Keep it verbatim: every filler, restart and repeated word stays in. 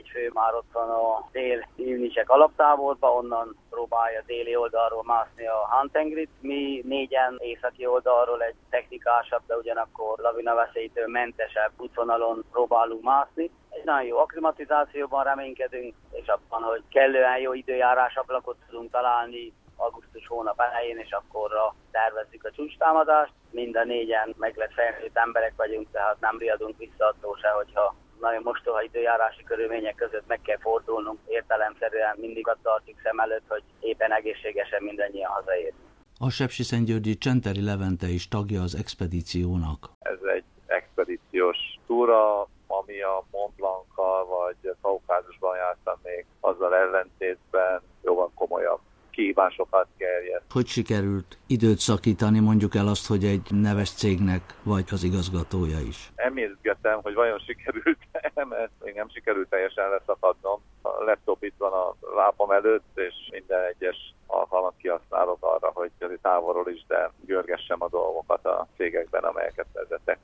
egy fő már ott van a dél-Ilnicsek alaptáborban, onnan próbálja déli oldalról mászni a Han-tengrit. Mi négyen északi oldalról egy technikásabb, de ugyanakkor lavinaveszélytől mentesebb útvonalon próbálunk mászni. Egy nagyon jó akklimatizációban reménykedünk, és abban, hogy kellően jó időjárás ablakot tudunk találni augusztus hónap elején, és akkorra tervezzük a csúcstámadást. Mind a négyen meg lett felnőtt emberek vagyunk, tehát nem riadunk vissza attól se, hogyha nagyon mostoha időjárási körülmények között meg kell fordulnunk. Értelemszerűen mindig azt tartjuk szem előtt, hogy éppen egészségesen mindannyian hazaérünk. A sepsiszentgyörgyi Csenteri Levente is tagja az expedíciónak. Ez egy expedíciós túra, ami a Mont Blanc-kal vagy Kaukázusban jártam még, azzal ellentétben jóval komolyabb kihívásokat gerjedt. Hogy sikerült időt szakítani, mondjuk el azt, hogy egy neves cégnek vagy az igazgatója is? Emlékezgetem, hogy vajon sikerült-e, mert még nem sikerült teljesen leszakadnom. A laptop itt van a lábam előtt, és minden egyes alkalmat kihasználok arra, hogy távolról is, de görgessem a dolgokat a cégekben, amelyeket vezetek.